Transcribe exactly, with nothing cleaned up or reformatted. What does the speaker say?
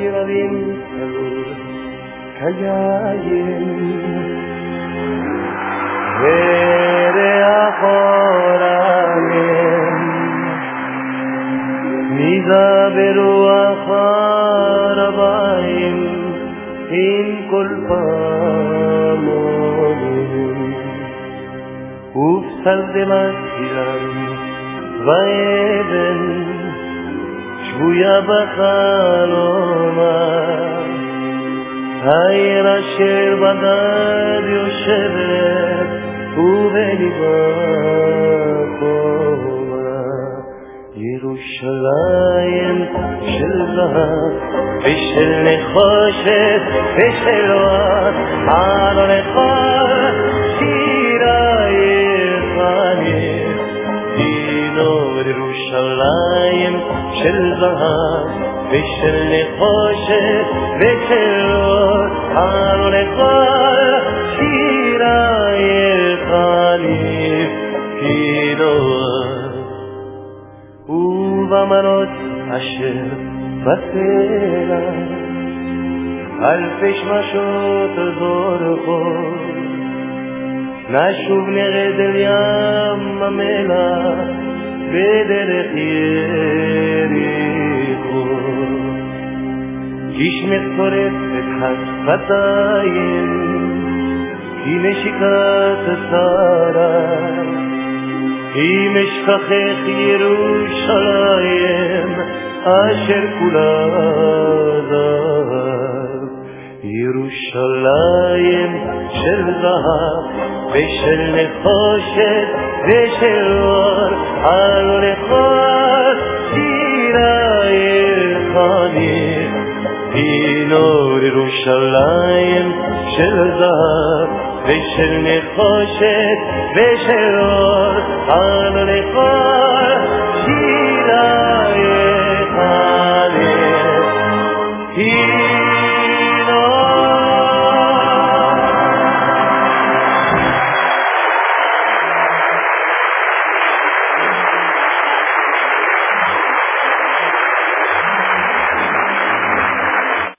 Yiravim kayayim vereachoraim mizaberu acharabayim in kol pamonim ufsaldematziram vaeben שבויה בחלומה העיר אשר בדד יושבת ובליבה חומה ירושלים של זהב ושל נחושת ושל אור על לכל שירה יחנית דינור ירושלים של זהב ושל נחושת ושל אור על לכל שירה יחנית דינור ובמנות אשר בסלע אלפי שמשות זורחות נשוב נרד אל ים המלח בדרך יריחו איש מצורף את השפתיים כי נשיקת שרה כי משכחך ירושלים אשר כולה זהב ירושלים של זהב ושל נחושת ושל אור על לכל שירה יחנית דינור ירושלים של זהב ושל נחושת ושל אור על לכל שירה יחנית